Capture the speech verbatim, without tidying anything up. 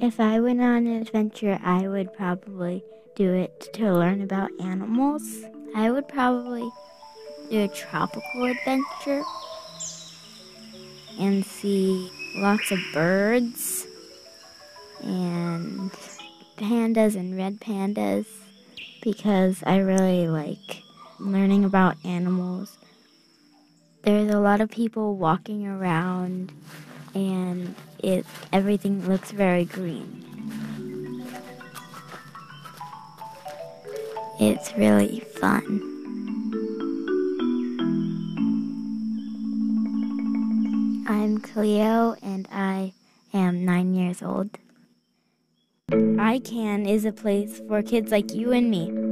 If I went on an adventure, I would probably do it to learn about animals. I would probably do a tropical adventure and see lots of birds and pandas and red pandas because I really like learning about animals. There's a lot of people walking around and it everything looks very green. It's really fun. I'm Cleo and I am nine years old. I Can is a place for kids like you and me.